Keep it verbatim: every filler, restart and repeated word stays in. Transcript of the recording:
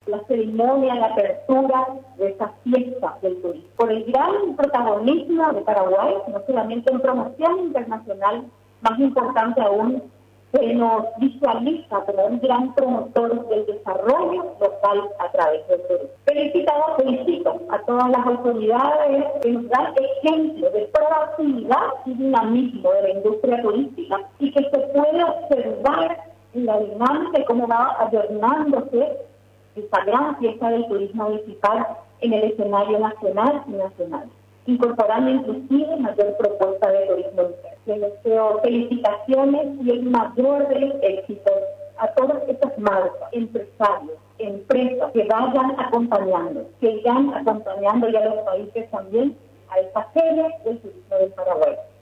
la ceremonia, la apertura de estas fiestas del turismo. Por el gran protagonismo de Paraguay, no solamente en promoción internacional, más importante aún, se nos visualiza como un gran promotor del desarrollo local a través del turismo. Felicitamos, felicito a todas las autoridades que nos dan ejemplo de proactividad y dinamismo de la industria turística y que se puede observar en la dinámica de cómo va adornándose esta gran fiesta del turismo municipal en el escenario nacional y nacional, incorporando inclusive mayor propuesta de turismo interno. Les deseo felicitaciones y el mayor de los éxitos a todas estas marcas, empresarios, empresas que vayan acompañando, que irán acompañando y a los países también a esta feria del turismo del Paraguay.